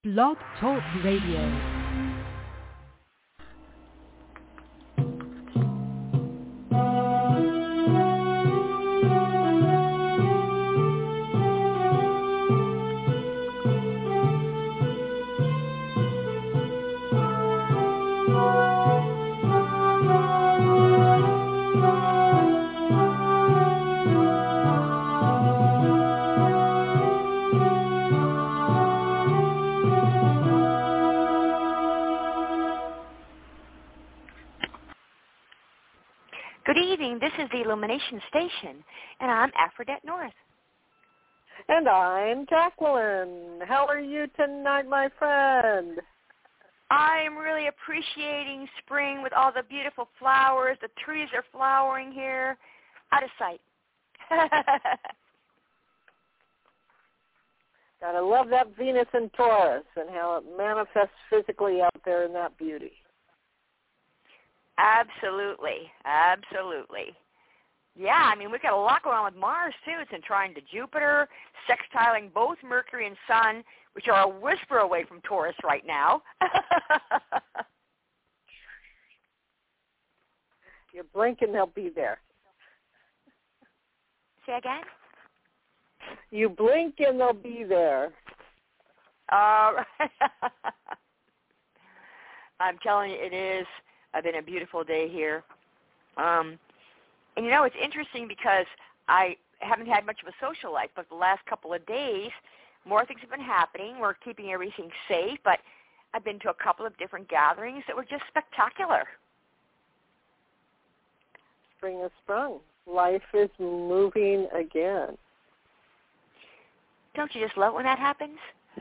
Blog Talk Radio. This is the Illumination Station, and I'm Aphrodite North. And I'm Jacqueline. How are you tonight, my friend? I'm really appreciating spring with all the beautiful flowers. The trees are flowering here. Out of sight. Gotta love that Venus in Taurus and how it manifests physically out there in that beauty. Absolutely. Yeah, I mean, we've got a lot going on with Mars, too. It's in trine to Jupiter, sextiling both Mercury and Sun, which are a whisper away from Taurus right now. You blink and they'll be there. Say again? You blink and they'll be there. I'm telling you, it is. It's been a beautiful day here. And, you know, it's interesting because I haven't had much of a social life, but the last couple of days, more things have been happening. We're keeping everything safe, but I've been to a couple of different gatherings that were just spectacular. Spring has sprung. Life is moving again. Don't you just love when that happens?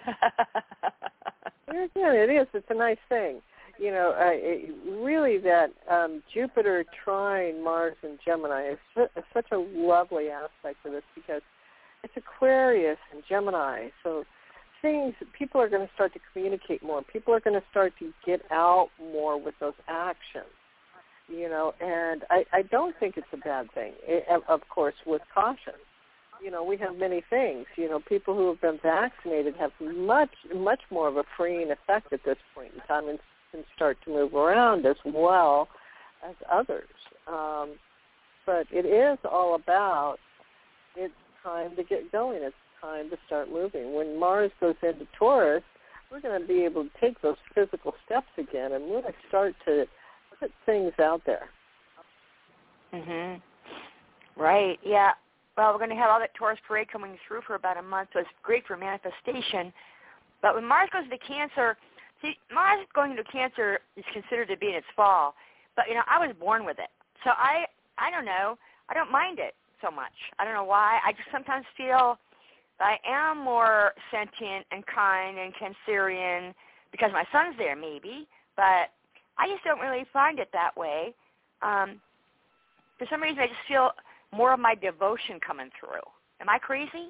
Yeah, it is. It's a nice thing. You know, really that Jupiter trine Mars and Gemini is such a lovely aspect of this because it's Aquarius and Gemini. So people are going to start to communicate more. People are going to start to get out more with those actions, you know, and I don't think it's a bad thing, of course, with caution. You know, we have many things. You know, people who have been vaccinated have much more of a freeing effect at this point in time and can start to move around as well as others. But it is all about it's time to get going. It's time to start moving. When Mars goes into Taurus, we're going to be able to take those physical steps again and really start to put things out there. Mhm. Right. Yeah. Well, we're going to have all that Taurus parade coming through for about a month, so it's great for manifestation. But when Mars goes into Cancer, see, Mars going into Cancer is considered to be in its fall. But, you know, I was born with it. So I don't know. I don't mind it so much. I don't know why. I just sometimes feel that I am more sentient and kind and Cancerian because my son's there maybe. But I just don't really find it that way. For some reason, I just feel more of my devotion coming through. Am I crazy?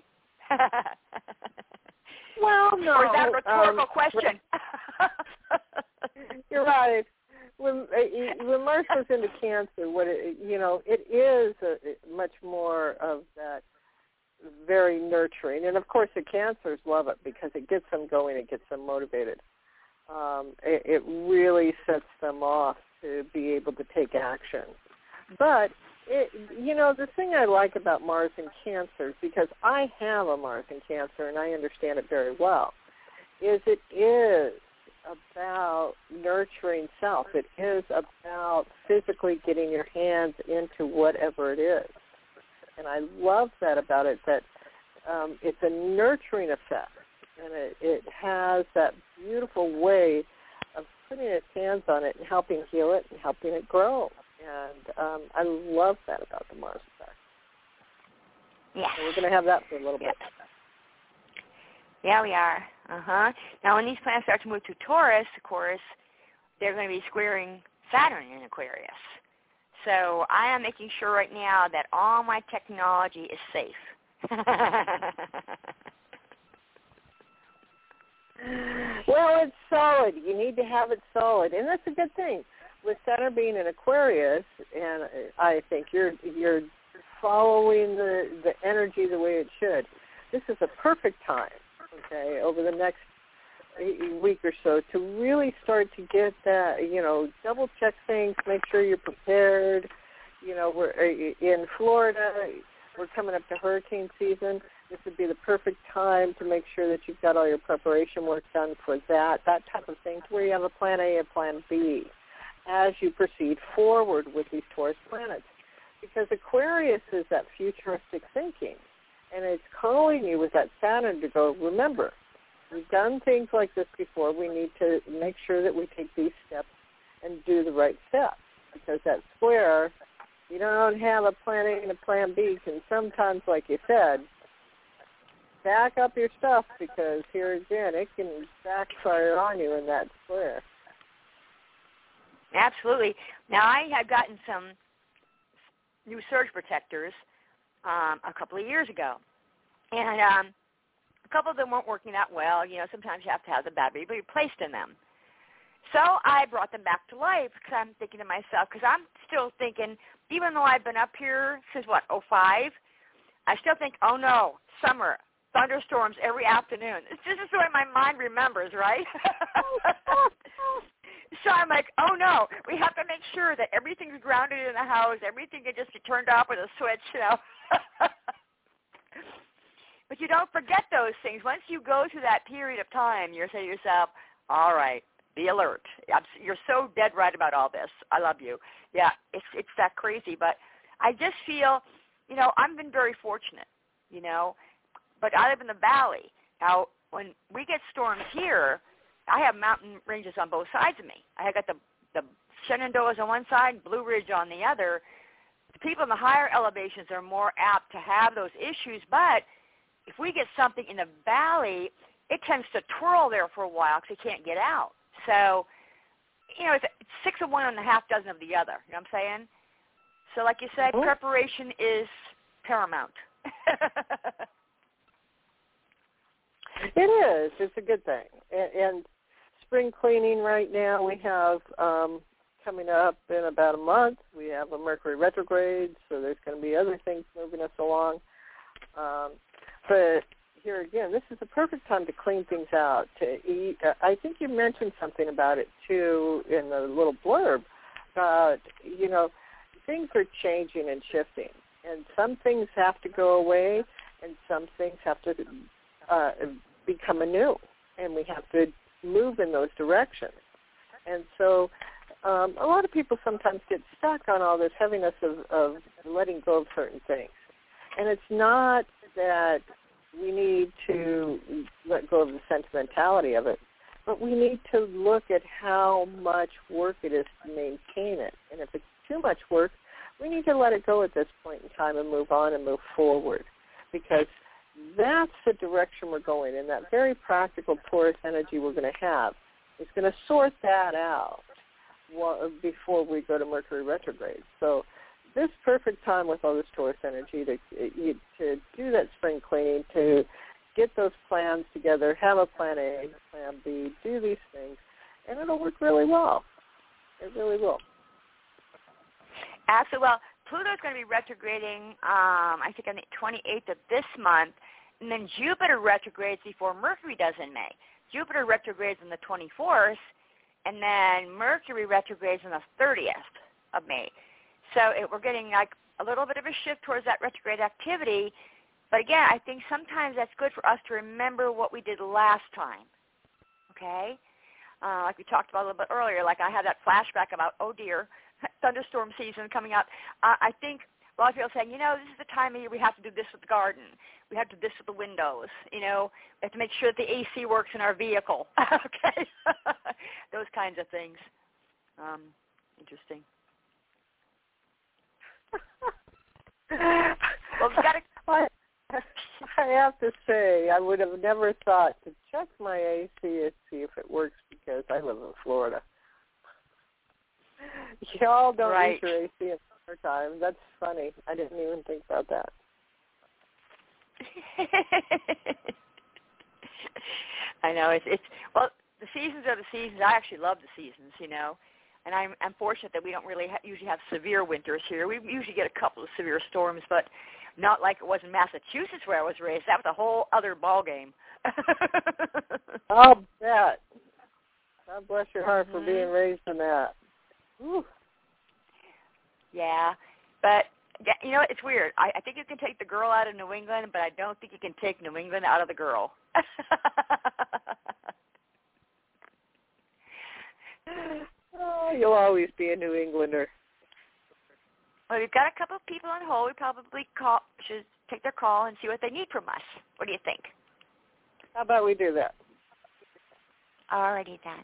Well, no. Or is that a rhetorical question? You're right. When Mars goes into Cancer, it is much more of that very nurturing. And, of course, the Cancers love it because it gets them going. It gets them motivated. It really sets them off to be able to take action. But, the thing I like about Mars in Cancer, because I have a Mars in Cancer and I understand it very well, is it is about nurturing self. It is about physically getting your hands into whatever it is. And I love that about it, that it's a nurturing effect. And it has that beautiful way of putting its hands on it and helping heal it and helping it grow. And I love that about the Mars effect. Yeah. So we're going to have that for a little bit. Yeah, we are. Now, when these planets start to move to Taurus, of course, they're going to be squaring Saturn in Aquarius. So I am making sure right now that all my technology is safe. Well, it's solid. You need to have it solid, and that's a good thing. With Saturn being in Aquarius, and I think you're following the energy the way it should. This is a perfect time, okay, over the next week or so to really start to get that, double check things, make sure you're prepared. We're in Florida. We're coming up to hurricane season. This would be the perfect time to make sure that you've got all your preparation work done for that type of thing, to where you have a plan A and plan B as you proceed forward with these Taurus planets. Because Aquarius is that futuristic thinking, and it's calling you with that Saturn to go, remember, we've done things like this before. We need to make sure that we take these steps and do the right steps, because that square, you don't have a plan A and a plan B, can sometimes, like you said, back up your stuff, because here again, it can backfire on you in that square. Absolutely. Now, I had gotten some new surge protectors a couple of years ago, and a couple of them weren't working that well. Sometimes you have to have the battery replaced in them. So I brought them back to life, because I'm thinking to myself, because I'm still thinking, even though I've been up here since, 2005, I still think, oh, no, summer, thunderstorms every afternoon. This is the way my mind remembers, right? So I'm like, oh, no, we have to make sure that everything's grounded in the house. Everything can just be turned off with a switch, But you don't forget those things. Once you go through that period of time, you're saying to yourself, all right, be alert. You're so dead right about all this. I love you. Yeah, it's that crazy. But I just feel, I've been very fortunate, but I live in the valley. Now, when we get storms here, I have mountain ranges on both sides of me. I got the Shenandoahs on one side, Blue Ridge on the other. The people in the higher elevations are more apt to have those issues, but if we get something in the valley, it tends to twirl there for a while because it can't get out. So, it's 6 of one and a half dozen of the other. You know what I'm saying? So like you said, preparation is paramount. It is. It's a good thing. And spring cleaning right now, we have coming up in about a month, we have a Mercury retrograde, so there's going to be other things moving us along. But here again, this is the perfect time to clean things out, to eat. I think you mentioned something about it, too, in the little blurb. Things are changing and shifting, and some things have to go away, and some things have to become anew, and we have to move in those directions. And so a lot of people sometimes get stuck on all this heaviness of letting go of certain things. And it's not that we need to let go of the sentimentality of it, but we need to look at how much work it is to maintain it. And if it's too much work, we need to let it go at this point in time and move on and move forward, because that's the direction we're going, and that very practical Taurus energy we're going to have is going to sort that out before we go to Mercury retrograde. So this perfect time with all this Taurus energy to do that spring cleaning, to get those plans together, have a plan A, plan B, do these things, and it'll work really well. It really will. Absolutely. Well, Pluto's going to be retrograding, I think, on the 28th of this month, and then Jupiter retrogrades before Mercury does in May. Jupiter retrogrades on the 24th, and then Mercury retrogrades on the 30th of May. So we're getting like a little bit of a shift towards that retrograde activity. But again, I think sometimes that's good for us to remember what we did last time, okay? Like we talked about a little bit earlier, like I had that flashback about, oh dear, thunderstorm season coming up. I think a lot of people are saying, this is the time of year we have to do this with the garden. We have to do this with the windows. We have to make sure that the AC works in our vehicle. Okay? Those kinds of things. Interesting. Well, we've got to... I have to say, I would have never thought to check my AC and see if it works, because I live in Florida. Y'all don't use your AC in summertime. That's funny. I didn't even think about that. I know. It's well, the seasons are the seasons. I actually love the seasons, and I'm fortunate that we don't really usually have severe winters here. We usually get a couple of severe storms, but not like it was in Massachusetts where I was raised. That was a whole other ball game. I'll bet. God bless your heart for being raised in that. Whew. Yeah, but you know, it's weird. I think you can take the girl out of New England, but I don't think you can take New England out of the girl. Oh, you'll always be a New Englander. Well, we've got a couple of people on hold. We probably should take their call and see what they need from us. What do you think? How about we do that? Alrighty then.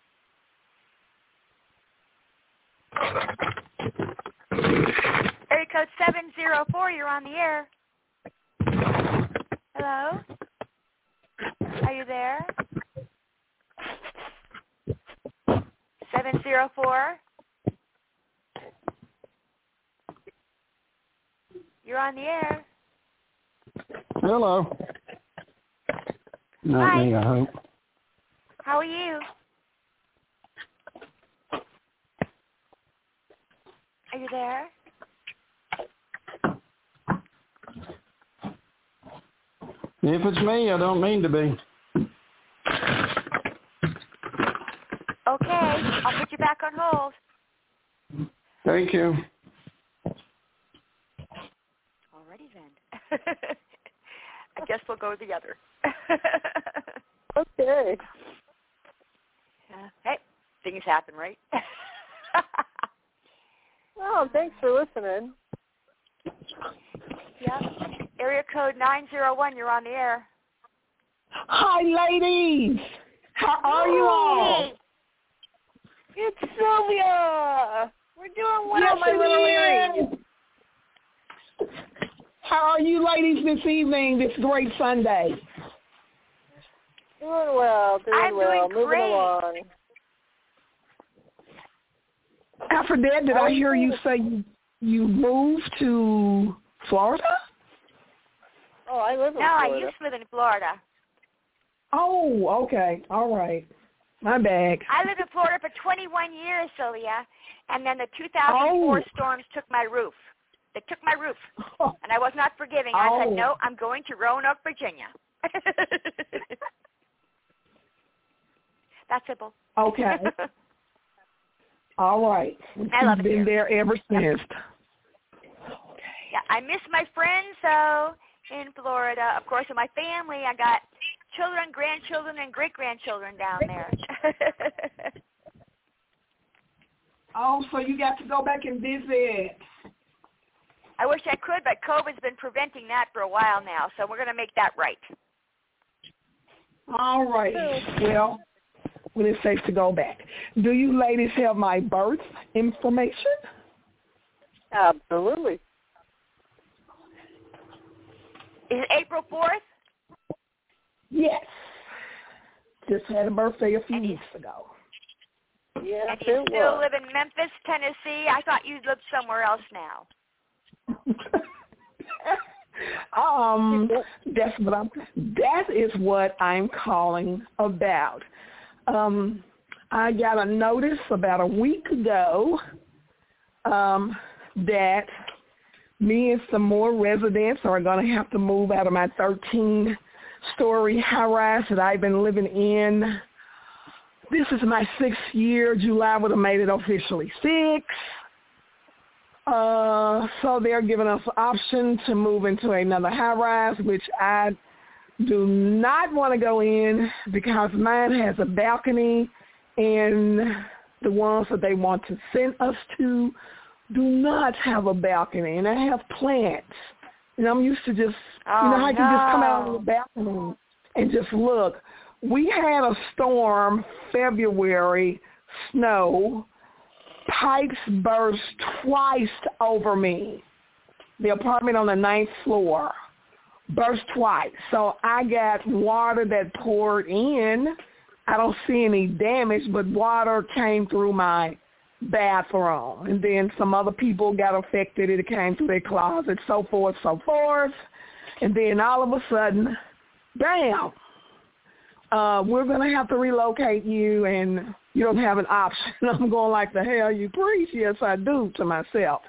Area code 704, you're on the air. Hello? Are you there? 704? You're on the air. Hello. Not Hi. me, I hope. How are you? Are you there? If it's me, I don't mean to be. Okay, I'll put you back on hold. Thank you. Alrighty then. I guess we'll go with the other. Okay. Hey, things happen, right? Well, thanks for listening. Yep. Area code 901, you're on the air. Hi, ladies. How are you all? Hey. It's Sylvia. We're doing well, Yes, my little Larry. How are you ladies this evening, this great Sunday? Doing well, I'm well. doing Moving great. along. After that, did I hear you say you moved to Florida? Oh, I live in No, I Florida. used to live in Florida. Oh, okay. All right. My bad. I lived in Florida for 21 years, Sylvia, and then the 2004 storms took my roof. They took my roof, and I was not forgiving. I said, no, I'm going to Roanoke, Virginia. That's simple. Okay. All right. I love it You've been here. there ever since. Yeah, I miss my friends, though, in Florida. Of course, with my family, I got children, grandchildren, and great-grandchildren down there. Oh, so you got to go back and visit. I wish I could, but COVID's been preventing that for a while now, so we're going to make that right. All right. Well, when it's safe to go back. Do you ladies have my birth information? Absolutely. Is it April 4th? Yes. Just had a birthday a few weeks ago. Yes, And you it still was. live in Memphis, Tennessee? I thought you lived somewhere else now. That is what I'm calling about. I got a notice about a week ago that me and some more residents are going to have to move out of my 13-story high-rise that I've been living in. This is my 6th year. July would have made it officially 6. So they're giving us an option to move into another high-rise, which I do not want to go in because mine has a balcony, and the ones that they want to send us to do not have a balcony, and I have plants. And I'm used to just, how you just come out on the balcony and just look. We had a storm, February, snow. Pipes burst twice over me. The apartment on the 9th floor burst twice. So I got water that poured in. I don't see any damage, but water came through my bathroom. And then some other people got affected. It came through their closet, so forth, so forth. And then all of a sudden, bam, we're going to have to relocate you, and you don't have an option. I'm going like, the hell you preach? Yes, I do, to myself.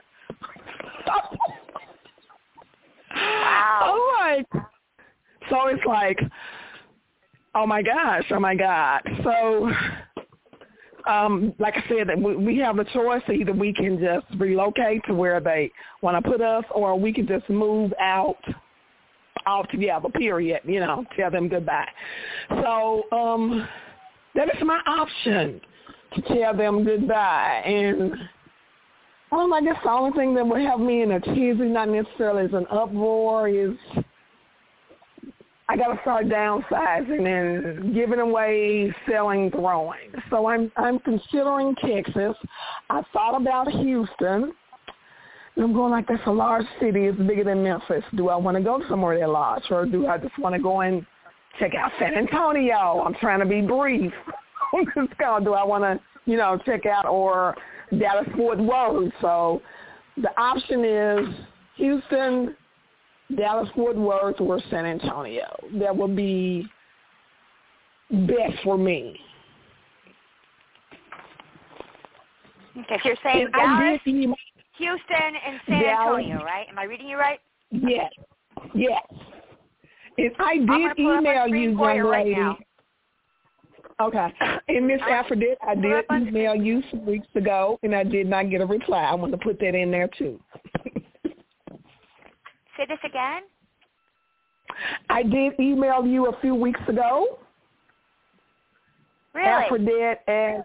Wow. All right. So it's like, Oh my God. So, like I said, we have a choice. Either we can just relocate to where they want to put us, or we can just move out altogether, period, tell them goodbye. So that is my option, to tell them goodbye. And I guess the only thing that would have me in a tizzy, not necessarily as an uproar, is I got to start downsizing and giving away, selling, throwing. So I'm considering Texas. I thought about Houston. And I'm going like, that's a large city. It's bigger than Memphis. Do I want to go somewhere that large, or do I just want to go and check out San Antonio? I'm trying to be brief. Do I want to, check out, or Dallas-Fort Worth? So the option is Houston, Dallas-Fort Worth, or San Antonio. That would be best for me. Okay, so you're saying Dallas, Houston, and San Antonio, right? Am I reading you right? Yes. And I did email you, young lady. Right, okay. And Miss Aphrodite, I did email you some weeks ago, and I did not get a reply. I want to put that in there, too. Say this again? I did email you a few weeks ago. Really?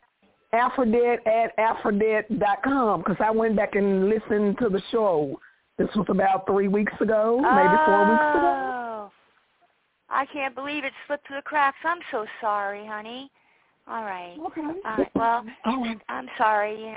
Aphrodite@aphrodite.com, because I went back and listened to the show. This was about 3 weeks ago, maybe 4 weeks ago. I can't believe it slipped through the cracks. I'm so sorry, honey. All right. Okay. All right. Well, I'm sorry.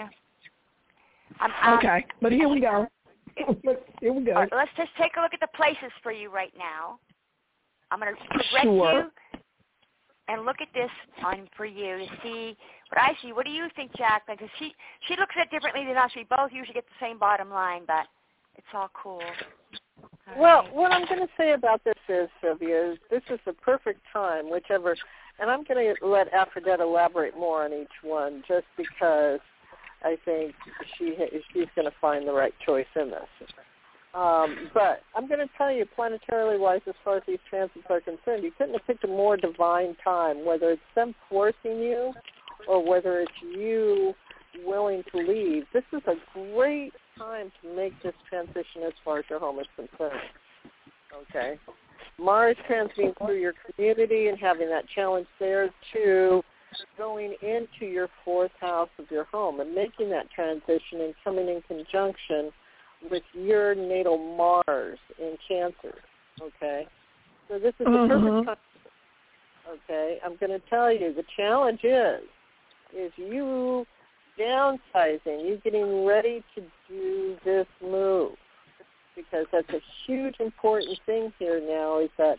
Okay, but here we go. Here we go. Right, let's just take a look at the places for you right now. I'm going to progress you and look at this one for you to see what I see. What do you think, Jack? Because she looks at it differently than us. We both usually get the same bottom line, but it's all cool. Well, what I'm going to say about this is, Sylvia, this is the perfect time, and I'm going to let Aphrodite elaborate more on each one, just because I think she's going to find the right choice in this. But I'm going to tell you, planetarily wise, as far as these transits are concerned, you couldn't have picked a more divine time, whether it's them forcing you or whether it's you willing to leave. This is a great time to make this transition as far as your home is concerned. Okay? Mars transiting through your community and having that challenge there to going into your fourth house of your home and making that transition and coming in conjunction with your natal Mars in Cancer. Okay? So this is the perfect time. Okay? I'm going to tell you, the challenge is you downsizing, you getting ready to do this move, because that's a huge important thing here now, is that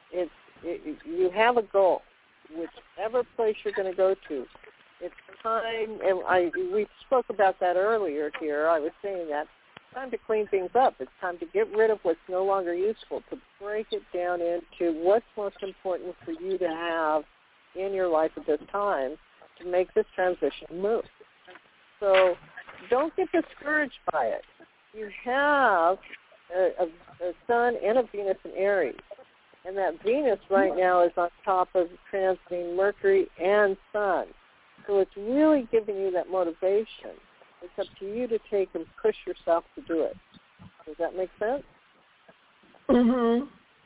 you have a goal, whichever place you're going to go to. It's time, and we spoke about that earlier here. I was saying that it's time to clean things up. It's time to get rid of what's no longer useful, to break it down into what's most important for you to have in your life at this time to make this transition move. So don't get discouraged by it. You have a Sun and a Venus in Aries. And that Venus right now is on top of transiting Mercury and Sun. So it's really giving you that motivation. It's up to you to take and push yourself to do it. Does that make sense? Mm-hmm.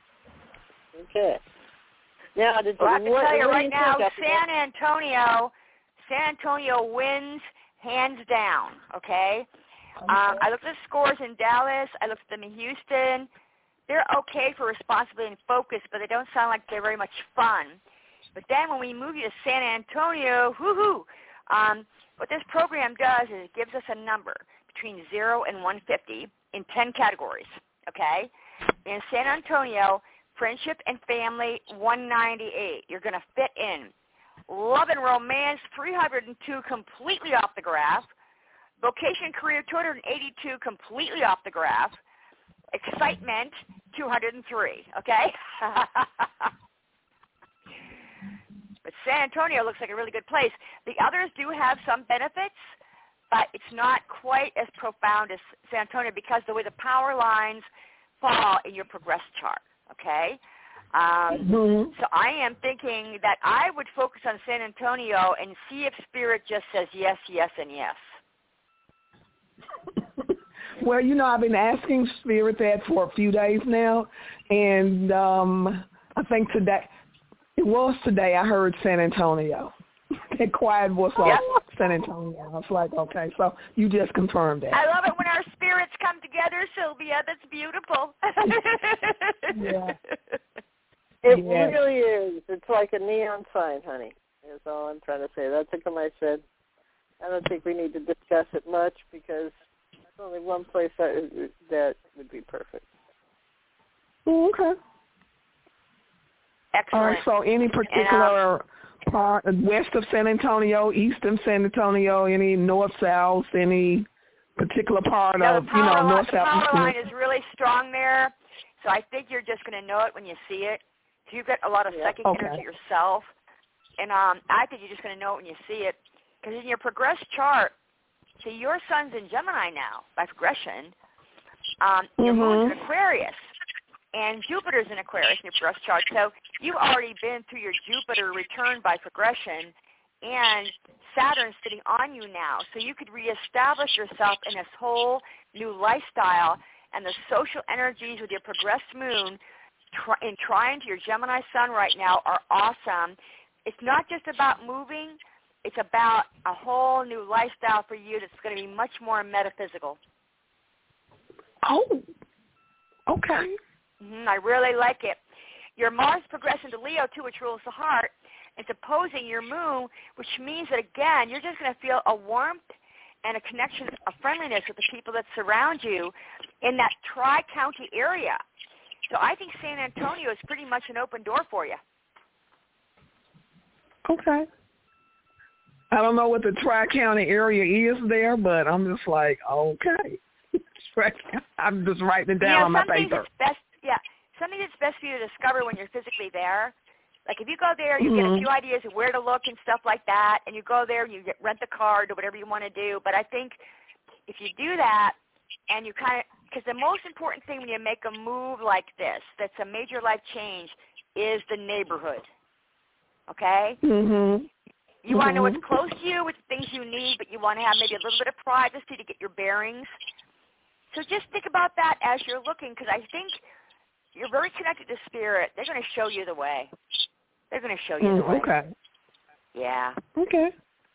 Okay. Now, I can tell you right now, San Antonio wins hands down, okay? I looked at the scores in Dallas. I looked at them in Houston. They're okay for responsibility and focus, but they don't sound like they're very much fun. But then when we move you to San Antonio, what this program does is it gives us a number between 0 and 150 in 10 categories, okay? In San Antonio, friendship and family, 198. You're going to fit in. Love and romance, 302, completely off the graph. Vocation, career, 282, completely off the graph. Excitement, 203, okay? But San Antonio looks like a really good place. The others do have some benefits, but it's not quite as profound as San Antonio because the way the power lines fall in your progress chart, okay? So I am thinking that I would focus on San Antonio and see if Spirit just says yes, yes, and yes. Well, I've been asking Spirit that for a few days now, and I think today I heard San Antonio. That quiet voice like San Antonio. I was like, okay, so you just confirmed that. I love it when our spirits come together, Sylvia. That's beautiful. Yeah. It really is. It's like a neon sign, honey, is all I'm trying to say. That's what I said. I don't think we need to discuss it much because there's only one place that would be perfect. Oh, okay. Excellent. All right, so any particular part, west of San Antonio, east of San Antonio, any north, south, any particular part of, north, south, the power line is really strong there, so I think you're just going to know it when you see it. So you've got a lot of psychic energy yourself, and I think you're just going to know it when you see it, because in your progressed chart, see, your sun's in Gemini now by progression. Your moon's in Aquarius, and Jupiter's in Aquarius in your progressed chart. So you've already been through your Jupiter return by progression, and Saturn's sitting on you now. So you could reestablish yourself in this whole new lifestyle, and the social energies with your progressed moon in trine to your Gemini sun right now are awesome. It's not just about moving. It's about a whole new lifestyle for you that's going to be much more metaphysical. Oh, okay. I really like it. Your Mars progressing to Leo, too, which rules the heart. It's opposing your moon, which means that, again, you're just going to feel a warmth and a connection, a friendliness with the people that surround you in that Tri-County area. So I think San Antonio is pretty much an open door for you. Okay. I don't know what the Tri-County area is there, but I'm just like, okay. I'm just writing it down on my paper. Something that's best for you to discover when you're physically there. Like if you go there, you get a few ideas of where to look and stuff like that, and you go there and you rent the car, do whatever you want to do. But I think if you do that and you kind of, because the most important thing when you make a move like this, that's a major life change, is the neighborhood. Okay? You want to know what's close to you, what things you need, but you want to have maybe a little bit of privacy to get your bearings. So just think about that as you're looking, because I think you're very connected to Spirit. They're going to show you the way. They're going to show you the way. Okay. Yeah. Okay.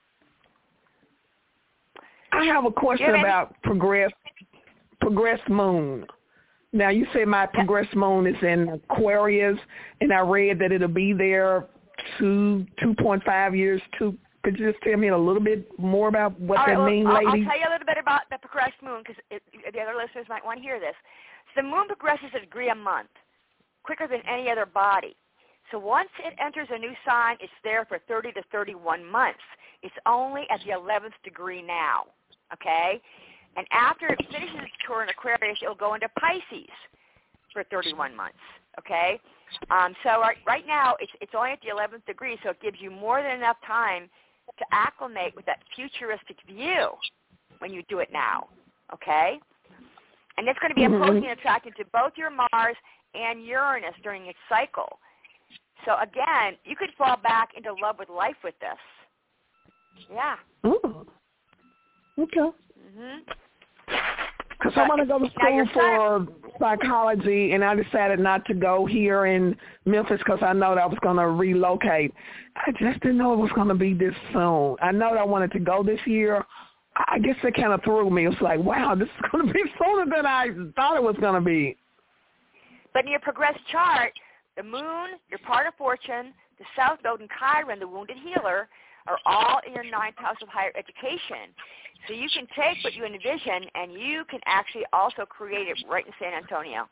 I have a question about progressed moon. Now, you say my progressed moon is in Aquarius, and I read that it'll be there 2.5 years. Could you just tell me a little bit more about what that means, lady? I'll tell you a little bit about the progressed moon, because the other listeners might want to hear this. So the moon progresses a degree a month, quicker than any other body. So once it enters a new sign, it's there for 30 to 31 months. It's only at the 11th degree now, okay? And after it finishes its tour in Aquarius, it'll go into Pisces for 31 months, okay? So right now, it's only at the 11th degree, so it gives you more than enough time to acclimate with that futuristic view when you do it now, okay? And it's going to be opposing and attracted to both your Mars and Uranus during its cycle. So, again, you could fall back into love with life with this. Yeah. Oh. Okay. Because I want to go to school for psychology, and I decided not to go here in Memphis because I know that I was going to relocate. I just didn't know it was going to be this soon. I know that I wanted to go this year. I guess it kind of threw me. It was like, wow, this is going to be sooner than I thought it was going to be. But in your progressed chart, the moon, your part of fortune, the South Node, and Chiron, the wounded healer, are all in your ninth house of higher education. So you can take what you envision, and you can actually also create it right in San Antonio.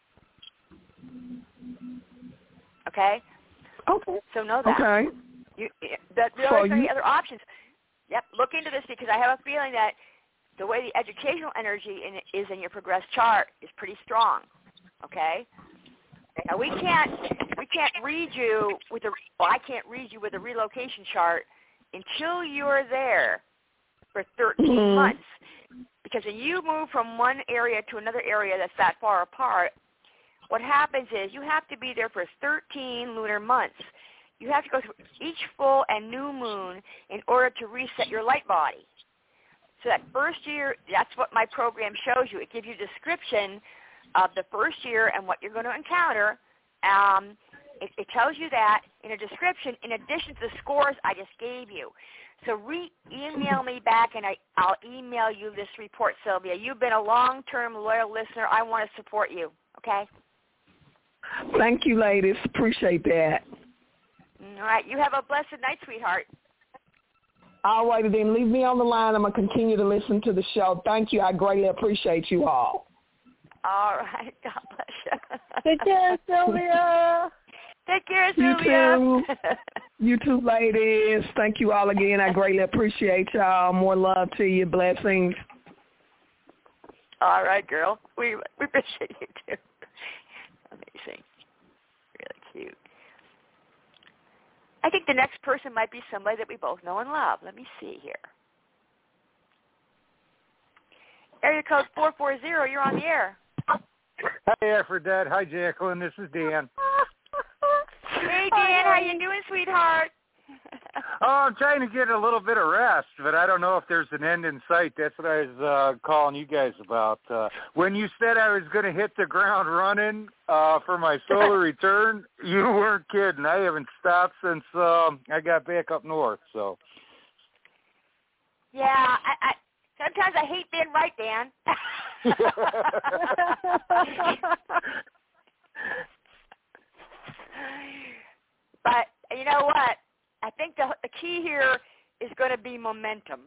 Okay? Okay. So know that. Okay. There are any other options. Yep, look into this, because I have a feeling that the way the educational energy is in your progressed chart is pretty strong. Okay? Now we can't read you with I can't read you with a relocation chart until you're there for 13 months. Because when you move from one area to another area that's that far apart, what happens is you have to be there for 13 lunar months. You have to go through each full and new moon in order to reset your light body. So that first year, that's what my program shows you. It gives you a description of the first year and what you're going to encounter. It tells you that in a description in addition to the scores I just gave you. So email me back, and I'll email you this report, Sylvia. You've been a long-term loyal listener. I want to support you, okay? Thank you, ladies. Appreciate that. All right. You have a blessed night, sweetheart. All righty, then. Leave me on the line. I'm going to continue to listen to the show. Thank you. I greatly appreciate you all. All right. God bless you. Take care, Sylvia. Take care, Sylvia. You too, ladies. Thank you all again. I greatly appreciate y'all. More love to you. Blessings. All right, girl. We appreciate you, too. Amazing. Really cute. I think the next person might be somebody that we both know and love. Let me see here. Area code 440, you're on the air. Hi, Aphrodite. Hi, Jacqueline. This is Dan. Hey, Dan. How you doing, sweetheart? Oh, I'm trying to get a little bit of rest, but I don't know if there's an end in sight. That's what I was calling you guys about. When you said I was going to hit the ground running for my solar return, you weren't kidding. I haven't stopped since I got back up north. So. Yeah, I sometimes I hate being right, Dan. But you know what? I think the key here is going to be momentum.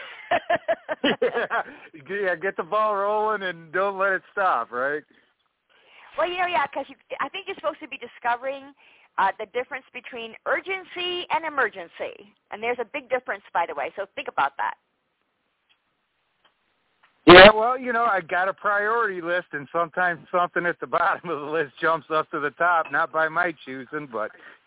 Yeah, get the ball rolling and don't let it stop, right? Well, because I think you're supposed to be discovering the difference between urgency and emergency. And there's a big difference, by the way, so think about that. Yeah, well, I got a priority list, and sometimes something at the bottom of the list jumps up to the top, not by my choosing, but,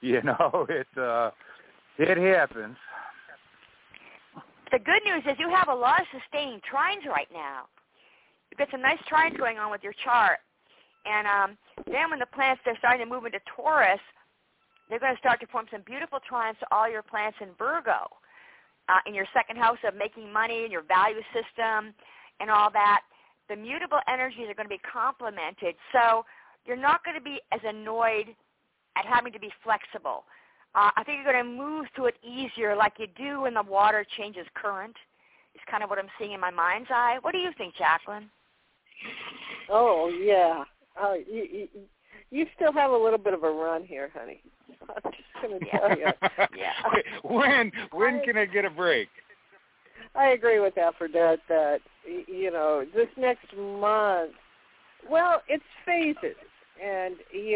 it happens. The good news is you have a lot of sustaining trines right now. You've got some nice trines going on with your chart. And then when the planets, they're starting to move into Taurus, they're going to start to form some beautiful trines to all your planets in Virgo, in your second house of making money and your value system and all that. The mutable energies are going to be complemented. So you're not going to be as annoyed at having to be flexible. I think you're going to move through it easier like you do when the water changes current. It's kind of what I'm seeing in my mind's eye. What do you think, Jacqueline? Oh, yeah. You still have a little bit of a run here, honey. I'm just going to tell you. Yeah. When can I get a break? I agree with Aphrodite that, this next month, well, it's phases. And,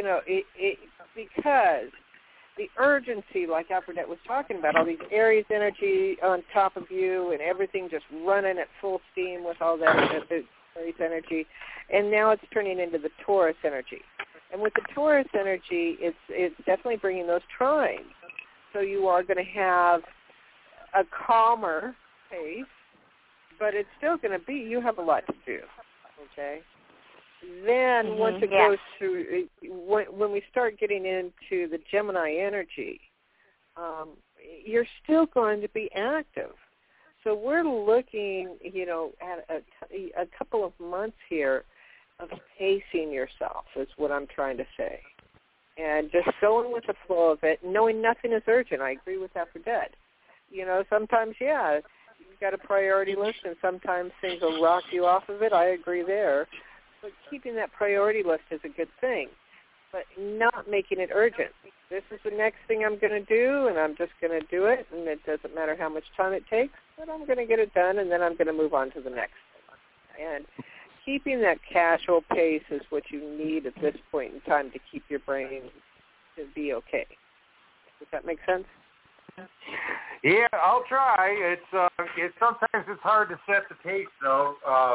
because the urgency, like Aphrodite was talking about, all these Aries energy on top of you and everything just running at full steam with all that Aries energy, and now it's turning into the Taurus energy. And with the Taurus energy, it's definitely bringing those trines. So you are going to have a calmer pace, but it's still going to be, you have a lot to do, okay? Then once it goes through, when we start getting into the Gemini energy, you're still going to be active. So we're looking, at a couple of months here of pacing yourself is what I'm trying to say. And just going with the flow of it, knowing nothing is urgent. I agree with Aphrodite. Sometimes, you've got a priority list, and sometimes things will rock you off of it. I agree there. But keeping that priority list is a good thing, but not making it urgent. This is the next thing I'm going to do, and I'm just going to do it, and it doesn't matter how much time it takes, but I'm going to get it done, and then I'm going to move on to the next thing. And keeping that casual pace is what you need at this point in time to keep your brain to be okay. Does that make sense? Yeah, I'll try. It's sometimes it's hard to set the pace, though.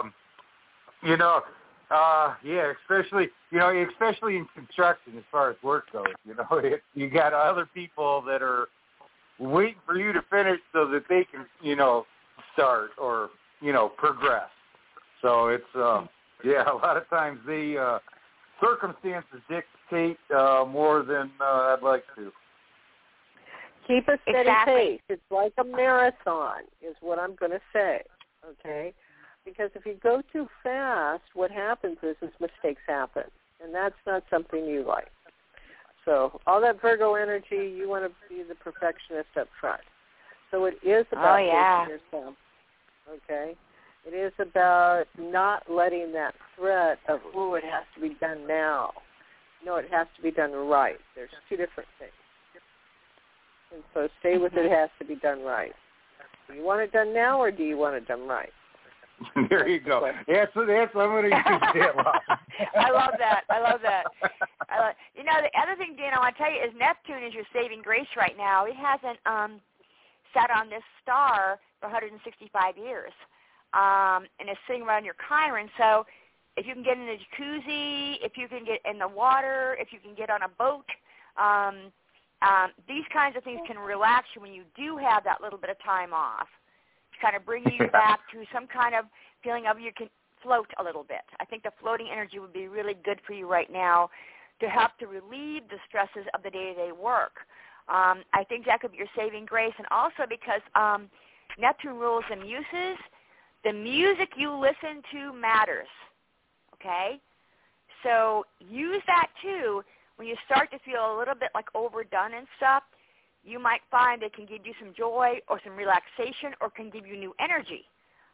Especially in construction as far as work goes. You got other people that are waiting for you to finish so that they can, start or, progress. So it's, a lot of times they circumstances dictate more than I'd like to. Keep a steady Exactly. pace. It's like a marathon is what I'm going to say, okay? Because if you go too fast, what happens is mistakes happen, and that's not something you like. So all that Virgo energy, you want to be the perfectionist up front. So it is about pacing yourself, okay? It is about not letting that threat of, it has to be done now. No, it has to be done right. There's two different things. And so stay with it has to be done right. Do you want it done now or do you want it done right? There you go. That's I'm going to use that line. I love that. You know, the other thing, Dan, I want to tell you is Neptune is your saving grace right now. It hasn't sat on this star for 165 years. And it's sitting around your Chiron. So if you can get in the jacuzzi, if you can get in the water, if you can get on a boat, these kinds of things can relax you when you do have that little bit of time off. Kind of bring you back to some kind of feeling of you can float a little bit. I think the floating energy would be really good for you right now to help to relieve the stresses of the day-to-day work. I think that could be your saving grace, and also because Neptune rules the muses, the music you listen to matters, okay? So use that too when you start to feel a little bit like overdone and stuff. You might find it can give you some joy or some relaxation or can give you new energy.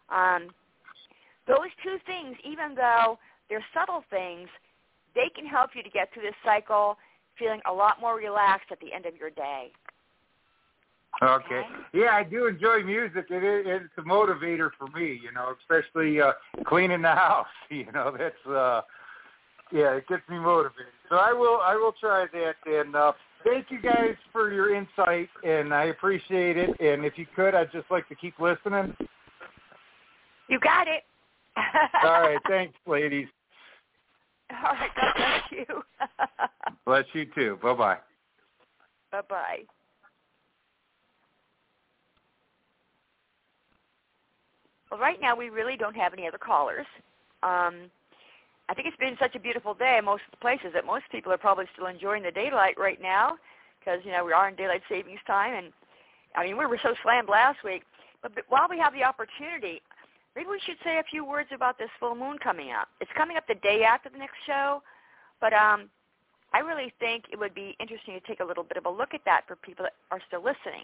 Those two things, even though they're subtle things, they can help you to get through this cycle feeling a lot more relaxed at the end of your day. Okay. Yeah, I do enjoy music. It's a motivator for me, you know, especially cleaning the house. You know, that's it gets me motivated. So I will try that. And thank you guys for your insight, and I appreciate it. And if you could, I'd just like to keep listening. You got it. All right. Thanks, ladies. All right. God bless you. Bless you too. Bye-bye. Bye-bye. Well, right now we really don't have any other callers. I think it's been such a beautiful day in most places that most people are probably still enjoying the daylight right now because, you know, we are in daylight savings time. And, I mean, we were so slammed last week. But while we have the opportunity, maybe we should say a few words about this full moon coming up. It's coming up the day after the next show, but I really think it would be interesting to take a little bit of a look at that for people that are still listening.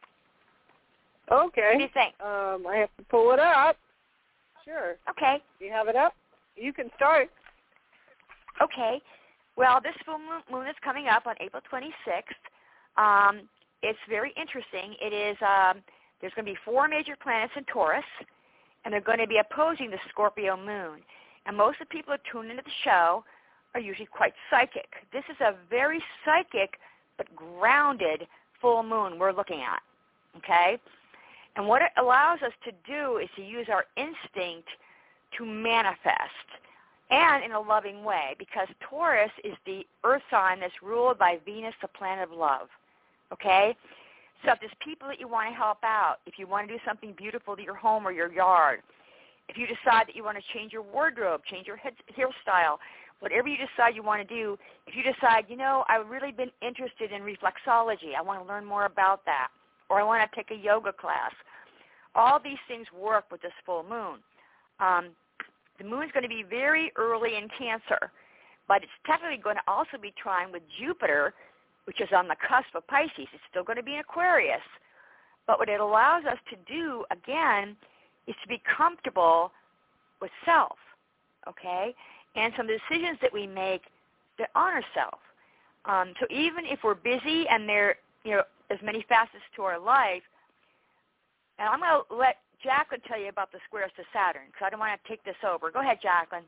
Okay. What do you think? I have to pull it up. Sure. Okay. Do you have it up? You can start. Okay. Well, this full moon is coming up on April 26th. It's very interesting. It is there's going to be 4 major planets in Taurus, and they're going to be opposing the Scorpio moon. And most of the people who tune into the show are usually quite psychic. This is a very psychic but grounded full moon we're looking at, okay? And what it allows us to do is to use our instinct to manifest, and in a loving way, because Taurus is the earth sign that's ruled by Venus, the planet of love, okay? So if there's people that you want to help out, if you want to do something beautiful to your home or your yard, if you decide that you want to change your wardrobe, change your hairstyle, whatever you decide you want to do, if you decide, you know, I've really been interested in reflexology, I want to learn more about that, or I want to take a yoga class, all these things work with this full moon. The moon is going to be very early in Cancer, but it's technically going to also be trine with Jupiter, which is on the cusp of Pisces. It's still going to be in Aquarius. But what it allows us to do, again, is to be comfortable with self, okay? And some decisions that we make that honor self. So even if we're busy and there, you know, there's many facets to our life, and I'm going to let Jacqueline tell you about the squares to Saturn, because I don't want to take this over. Go ahead, Jacqueline.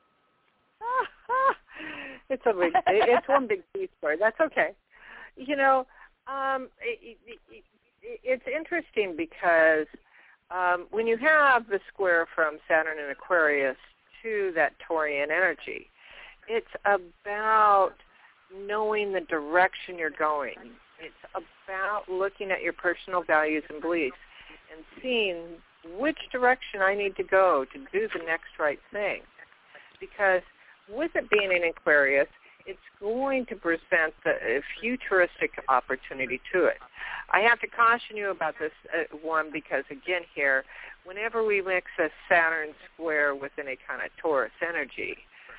It's one big T-square. That's okay. You know, it's interesting because when you have the square from Saturn and Aquarius to that Taurian energy, it's about knowing the direction you're going. It's about looking at your personal values and beliefs and seeing which direction I need to go to do the next right thing. Because with it being in Aquarius, it's going to present a futuristic opportunity to it. I have to caution you about this one because, again, here, whenever we mix a Saturn square with any kind of Taurus energy,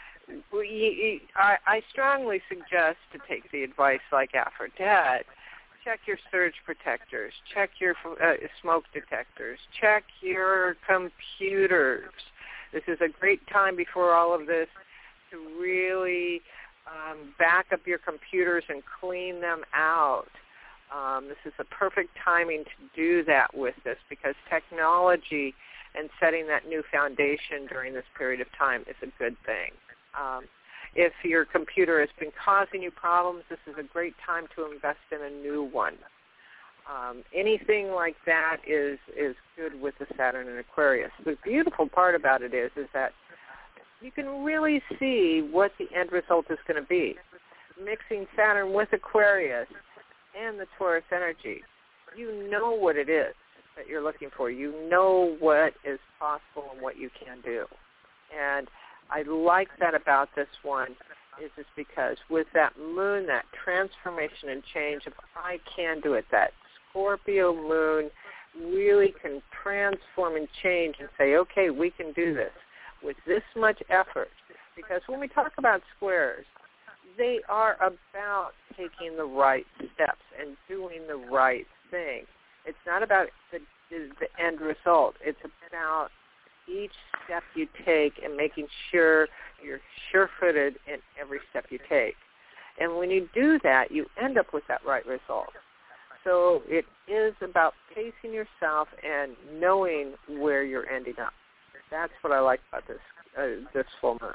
I strongly suggest to take the advice like Aphrodite. Check your surge protectors. Check your smoke detectors. Check your computers. This is a great time before all of this to really back up your computers and clean them out. This is a perfect timing to do that with this because technology and setting that new foundation during this period of time is a good thing. If your computer has been causing you problems, this is a great time to invest in a new one. Anything like that is good with the Saturn and Aquarius. The beautiful part about it is that you can really see what the end result is going to be. Mixing Saturn with Aquarius and the Taurus energy, you know what it is that you're looking for. You know what is possible and what you can do. And I like that about this one is just because with that moon, that transformation and change, if I can do it, that Scorpio moon really can transform and change and say, okay, we can do this with this much effort. Because when we talk about squares, they are about taking the right steps and doing the right thing. It's not about the end result. It's about each step you take and making sure you're sure-footed in every step you take. And when you do that, you end up with that right result. So it is about pacing yourself and knowing where you're ending up. That's what I like about this full moon.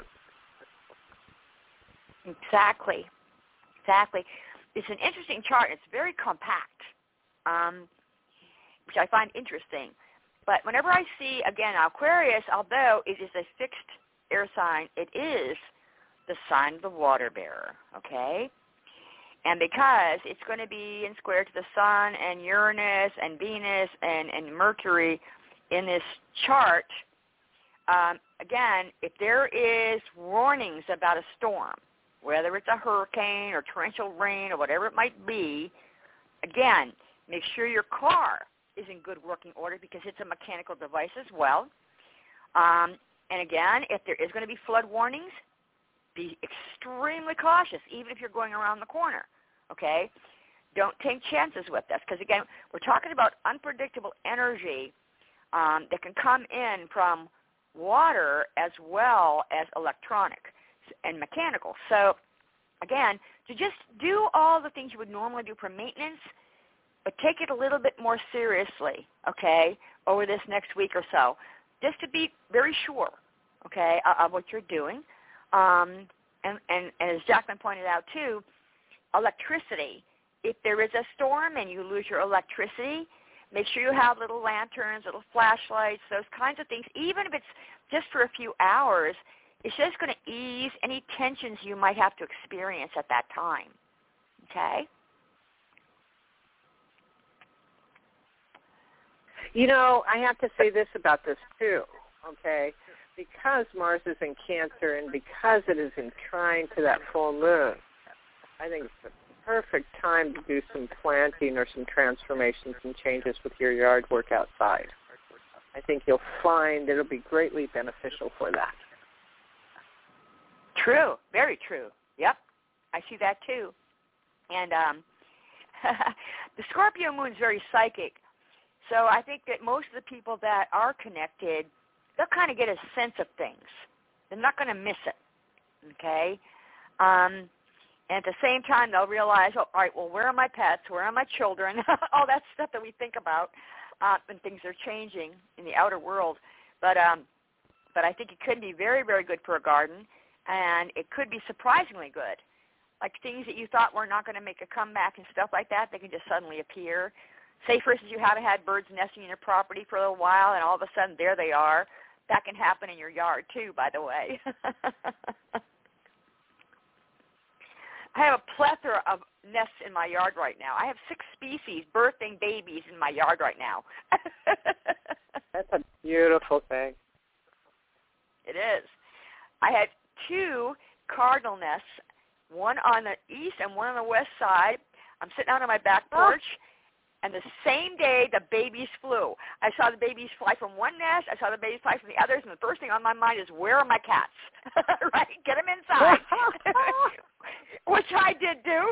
Exactly. It's an interesting chart. It's very compact, which I find interesting. But whenever I see, again, Aquarius, although it is a fixed air sign, it is the sign of the water bearer, okay? And because it's going to be in square to the Sun and Uranus and Venus and Mercury in this chart, again, if there is warnings about a storm, whether it's a hurricane or torrential rain or whatever it might be, again, make sure your car is in good working order because it's a mechanical device as well. And again, if there is going to be flood warnings, be extremely cautious, even if you're going around the corner, okay? Don't take chances with this because, again, we're talking about unpredictable energy that can come in from water as well as electronic and mechanical. So, again, to just do all the things you would normally do for maintenance, but take it a little bit more seriously, okay, over this next week or so, just to be very sure, okay, of what you're doing. And as Jacqueline pointed out, too, electricity. If there is a storm and you lose your electricity, make sure you have little lanterns, little flashlights, those kinds of things. Even if it's just for a few hours, it's just going to ease any tensions you might have to experience at that time, okay? You know, I have to say this about this, too, okay? Because Mars is in Cancer and because it is in trine to that full moon, I think it's the perfect time to do some planting or some transformations and changes with your yard work outside. I think you'll find it'll be greatly beneficial for that. True. Very true. Yep. I see that, too. And the Scorpio moon is very psychic. So I think that most of the people that are connected, they'll kind of get a sense of things. They're not going to miss it, okay? And at the same time, they'll realize, oh, all right, well, where are my pets? Where are my children? All that stuff that we think about when things are changing in the outer world. But I think it could be very, very good for a garden, and it could be surprisingly good. Like things that you thought were not going to make a comeback and stuff like that, they can just suddenly appear. Say, for instance, you haven't had birds nesting in your property for a little while, and all of a sudden, there they are. That can happen in your yard, too, by the way. I have a plethora of nests in my yard right now. I have 6 species birthing babies in my yard right now. That's a beautiful thing. It is. I had 2 cardinal nests one on the east and one on the west side. I'm sitting out on my back porch, and the same day the babies flew. I saw the babies fly from one nest. I saw the babies fly from the others, and the first thing on my mind is, where are my cats? Right? Get them inside, which I did do.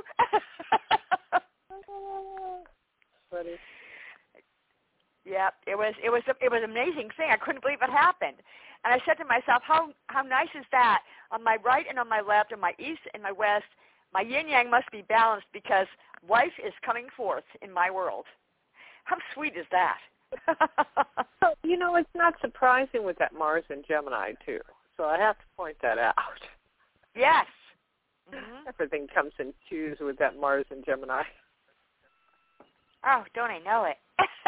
Funny. Yeah, it was an amazing thing. I couldn't believe it happened. And I said to myself, how nice is that? On my right and on my left, on my east and my west, my yin-yang must be balanced because life is coming forth in my world. How sweet is that? So, it's not surprising with that Mars and Gemini, too. So I have to point that out. Yes. Mm-hmm. Everything comes in twos with that Mars and Gemini. Oh, don't I know it?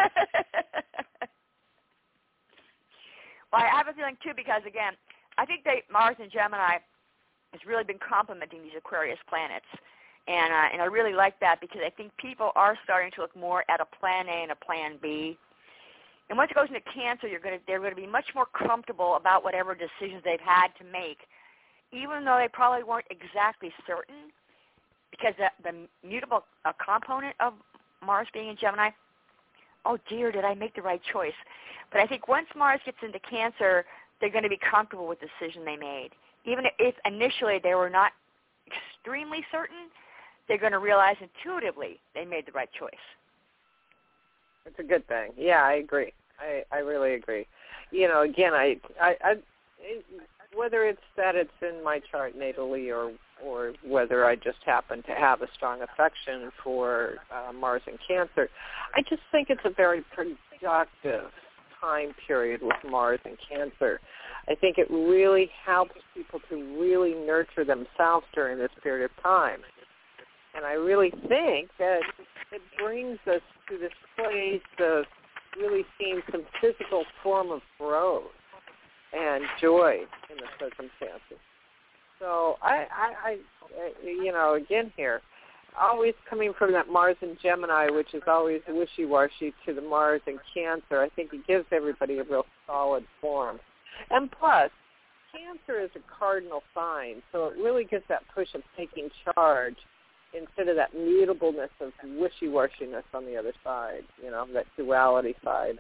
Well, I have a feeling, too, because, again, I think that Mars and Gemini has really been complementing these Aquarius planets. And I really like that because I think people are starting to look more at a plan A and a plan B. And once it goes into Cancer, they're going to be much more comfortable about whatever decisions they've had to make, even though they probably weren't exactly certain, because the mutable component of Mars being in Gemini, oh, dear, did I make the right choice? But I think once Mars gets into Cancer, they're going to be comfortable with the decision they made. Even if initially they were not extremely certain, they're going to realize intuitively they made the right choice. It's a good thing. Yeah, I agree. I really agree. Again, I whether it's that it's in my chart natally or whether I just happen to have a strong affection for Mars and Cancer, I just think it's a very productive time period with Mars and Cancer. I think it really helps people to really nurture themselves during this period of time. And I really think that it brings us to this place of really seeing some physical form of growth and joy in the circumstances. So I again here, always coming from that Mars and Gemini, which is always wishy-washy, to the Mars and Cancer, I think it gives everybody a real solid form. And plus, Cancer is a cardinal sign, so it really gives that push of taking charge instead of that mutableness of wishy-washiness on the other side, that duality side.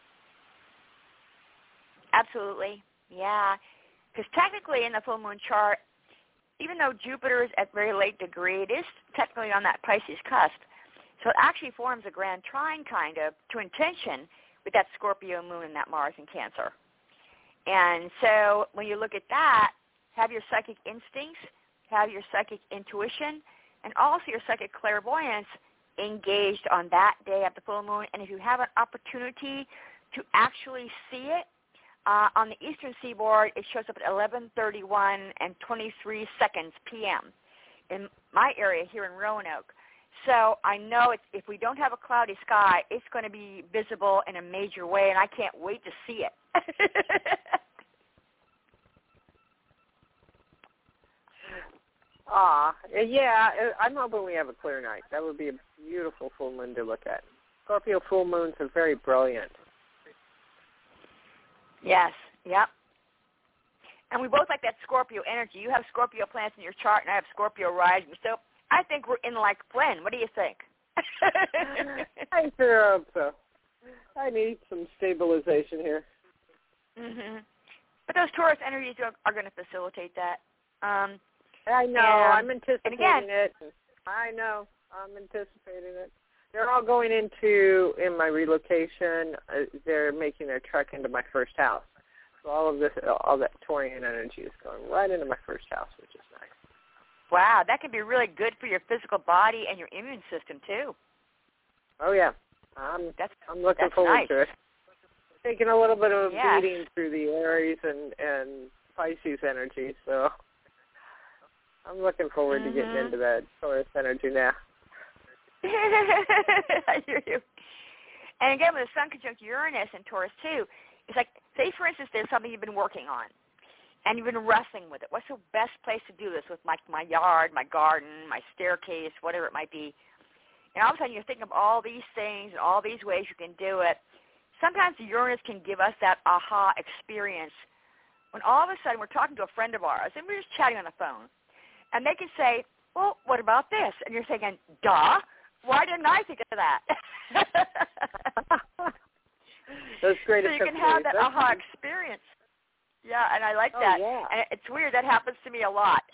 Absolutely, yeah. Because technically in the full moon chart, even though Jupiter is at very late degree, it is technically on that Pisces cusp. So it actually forms a grand trine kind of to intention with that Scorpio moon and that Mars in Cancer. And so when you look at that, have your psychic instincts, have your psychic intuition, and also your psychic clairvoyance engaged on that day of the full moon. And if you have an opportunity to actually see it, on the eastern seaboard, it shows up at 11:31 and 23 seconds p.m. in my area here in Roanoke. So I know if we don't have a cloudy sky, it's going to be visible in a major way, and I can't wait to see it. Yeah, I'm hoping we have a clear night. That would be a beautiful full moon to look at. Scorpio full moons are very brilliant. Yes, yep. And we both like that Scorpio energy. You have Scorpio planets in your chart, and I have Scorpio rising. So I think we're in like blend. What do you think? I sure hope so. I need some stabilization here. Mhm. But those Taurus energies are going to facilitate that. I know. I'm anticipating it. I know. I'm anticipating it. They're all going in my relocation, they're making their trek into my first house. So all that Taurian energy is going right into my first house, which is nice. Wow, that can be really good for your physical body and your immune system, too. Oh, yeah. I'm looking forward to it. Taking a little bit of a beating through the Aries and Pisces energy, so I'm looking forward to getting into that Taurus energy now. I hear you. And again, with the Sun conjunct Uranus and Taurus too, it's like, say for instance, there's something you've been working on, and you've been wrestling with it. What's the best place to do this with my yard, my garden, my staircase, whatever it might be? And all of a sudden, you're thinking of all these things and all these ways you can do it. Sometimes the Uranus can give us that aha experience when all of a sudden we're talking to a friend of ours, and we're just chatting on the phone, and they can say, well, what about this? And you're thinking, duh, why didn't I think of that? That's great. So you can have that aha experience. Yeah, and I like that. Yeah. And it's weird. That happens to me a lot.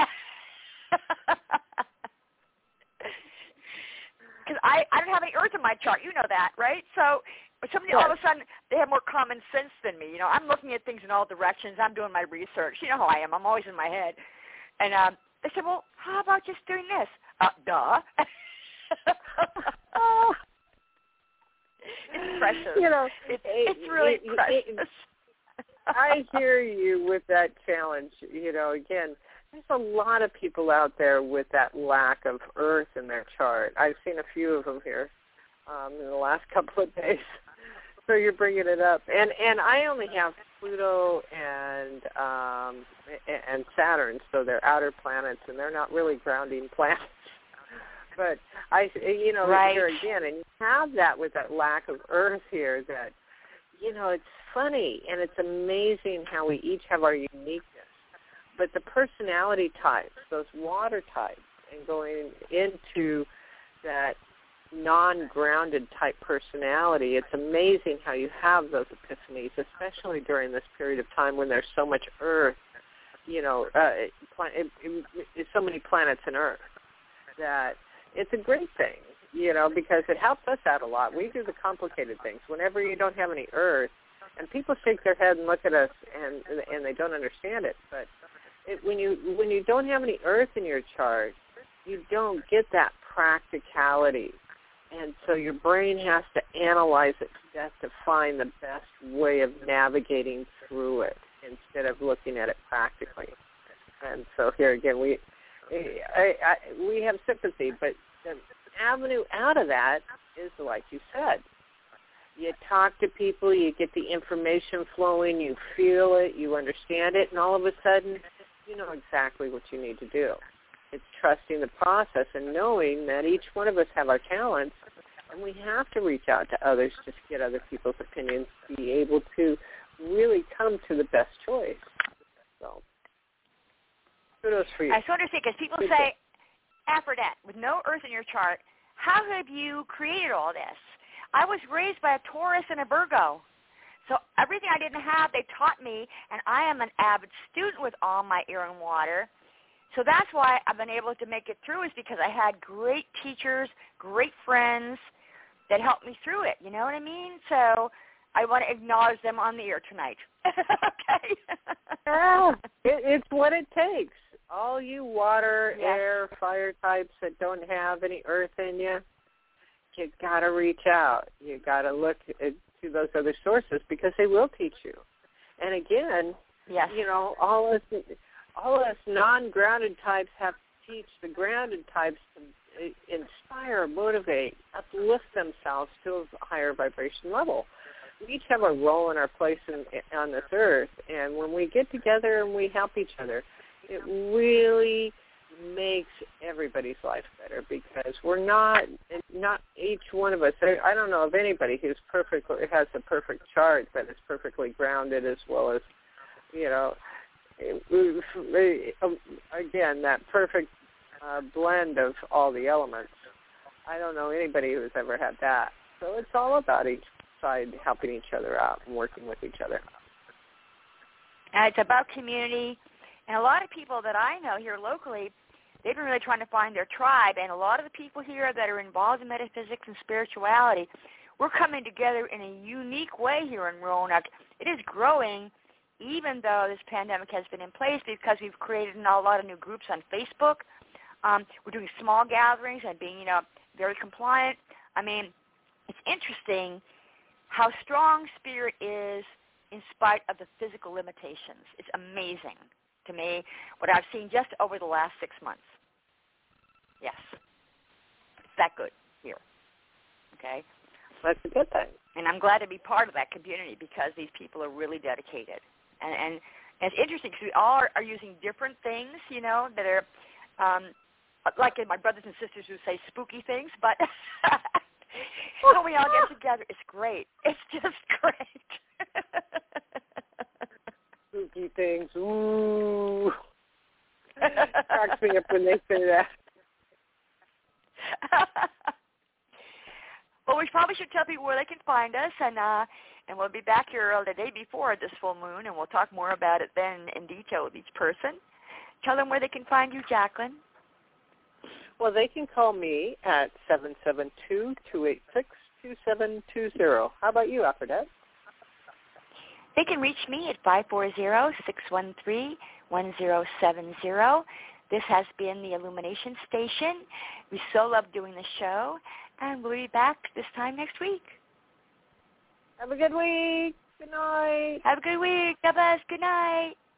Because I don't have any earth in my chart. You know that, right? So somebody all of a sudden, they have more common sense than me. You know, I'm looking at things in all directions. I'm doing my research. You know how I am. I'm always in my head. And they said, well, how about just doing this? Duh. It's precious. You know, it's really precious. I hear you with that challenge. You know, again, there's a lot of people out there with that lack of earth in their chart. I've seen a few of them here in the last couple of days. So you're bringing it up, and I only have Pluto and Saturn, so they're outer planets, and they're not really grounding planets. But right. Here again, and you have that with that lack of earth here. That it's funny and it's amazing how we each have our uniqueness. But the personality types, those water types, and going into that non-grounded type personality, it's amazing how you have those epiphanies, especially during this period of time when there's so much earth, so many planets in Earth, that it's a great thing, because it helps us out a lot. We do the complicated things. Whenever you don't have any earth, and people shake their head and look at us and they don't understand it, but when you don't have any earth in your chart, you don't get that practicality. And so your brain has to analyze it to death to find the best way of navigating through it instead of looking at it practically. And so here again, we have sympathy, but the avenue out of that is like you said. You talk to people, you get the information flowing, you feel it, you understand it, and all of a sudden you know exactly what you need to do. It's trusting the process and knowing that each one of us have our talents, and we have to reach out to others to get other people's opinions, to be able to really come to the best choice. So, kudos for you. I sort of think, because people say, Aphrodite, with no earth in your chart, how have you created all this? I was raised by a Taurus and a Virgo. So everything I didn't have, they taught me, and I am an avid student with all my air and water. So that's why I've been able to make it through, is because I had great teachers, great friends that helped me through it. You know what I mean? So I want to acknowledge them on the air tonight. Okay? Yeah, it's what it takes. All you water, air, fire types that don't have any earth in you, you got to reach out. You got to look to those other sources because they will teach you. And again, all us non-grounded types have to teach the grounded types to inspire, motivate, uplift themselves to a higher vibration level. We each have a role and our place on this earth, and when we get together and we help each other, it really makes everybody's life better, because we're not each one of us. I don't know of anybody who's has a perfect chart that is perfectly grounded, as well as, again, that perfect blend of all the elements. I don't know anybody who's ever had that. So it's all about each side helping each other out and working with each other. And it's about community. And a lot of people that I know here locally, they've been really trying to find their tribe. And a lot of the people here that are involved in metaphysics and spirituality, we're coming together in a unique way here in Roanoke. It is growing, even though this pandemic has been in place, because we've created a lot of new groups on Facebook. We're doing small gatherings and being, very compliant. I mean, it's interesting how strong spirit is in spite of the physical limitations. It's amazing to me what I've seen just over the last 6 months. Yes. It's that good here. Okay? That's a good thing. And I'm glad to be part of that community, because these people are really dedicated. And it's interesting because we all are using different things, that are, like my brothers and sisters who say spooky things, but when we all get together, it's great. It's just great. Spooky things. Ooh. Cracks me up when they say that. probably should tell people where they can find us, and we'll be back here the day before this full moon, and we'll talk more about it then in detail with each person. Tell them where they can find you, Jacqueline. Well, they can call me at 772-286-2720. How about you, Aphrodite? They can reach me at 540-613-1070. This has been the Illumination Station. We so love doing the show, and we'll be back this time next week. Have a good week. Good night. Have a good week. God bless. Good night.